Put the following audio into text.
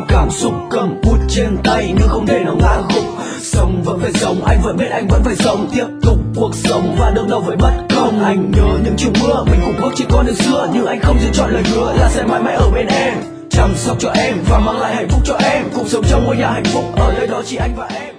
dòng cảm xúc cầm bút trên tay nhưng không để nó ngã gục. Sống vẫn phải sống, anh vẫn biết anh vẫn phải sống tiếp tục cuộc sống và đương đầu với bất công. Anh nhớ những chiều mưa mình cùng bước trên con đường xưa, nhưng anh không giữ chọn lời hứa là sẽ mãi mãi ở bên em, chăm sóc cho em và mang lại hạnh phúc cho em, cùng sống trong ngôi nhà hạnh phúc ở nơi đó chỉ anh và em.